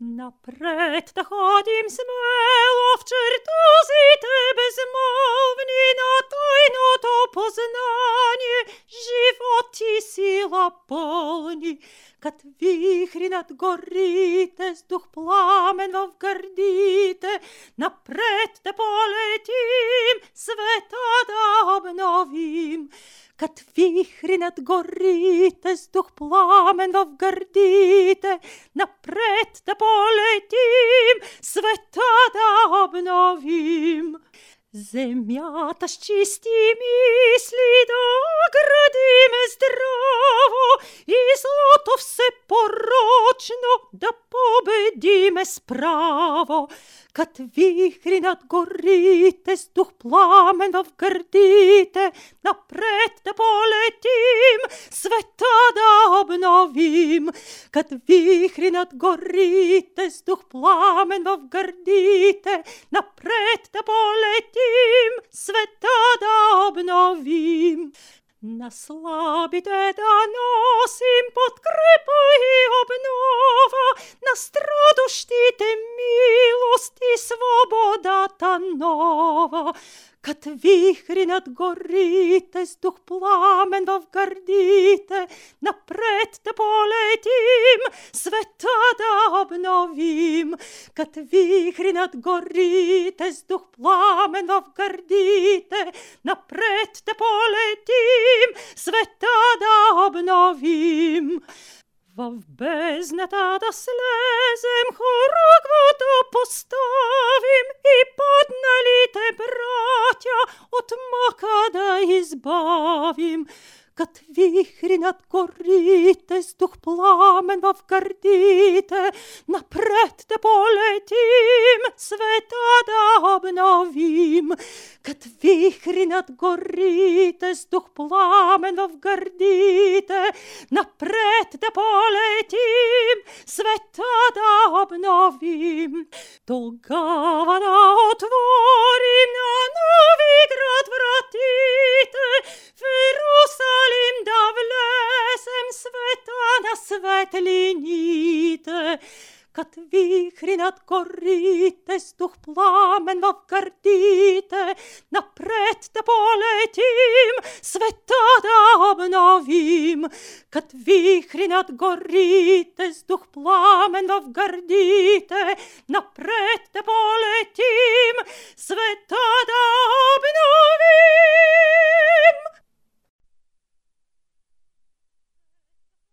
Напред да ходим смело в чертозите безмолвни на тайното познание, живот и сила пълни. Кат вихри над горите, с дух пламен в гърдите, напред да полетим, света да обновим. Кат вихри над горите, с дух пламен в гърдите, напред да полетим, света да обновим. Земята с чисти мисли да градиме здраво и злото все порочно да победиме справо. Кат вихри над горите, с дух пламен в гърдите, напред да полетим, света да обновим. Кат вихри над горите, с дух пламен в гърдите, напред да полетим, света да обновим. На слабите да носим подкрепа и обнова, на страдущите милост и свободата нова. Кат вихри над горите, с дух пламен в гърдите, напред да полетим, света да обновим. Кат вихри над горите, с дух пламен в гърдите, напред да полетим, света да обновим. В бездната да слезем, хорогва да поставим и падналите братя от мъка да избавим. Кат вихри над горите, с дух пламен в гърдите, напред да полетим, света да обновим. Кат вихри над горите, с дух пламен в гърдите, напред да полетим, света да обновим. Тогава да отворим на нови град вратите, в Иерусалим да влезем, света на светлините. Кат вихри над горите, с дух пламен в гърдите, напред да полетим, света да обновим. Кат вихри над горите, с дух пламен в гърдите, напред да полетим, света да обновим.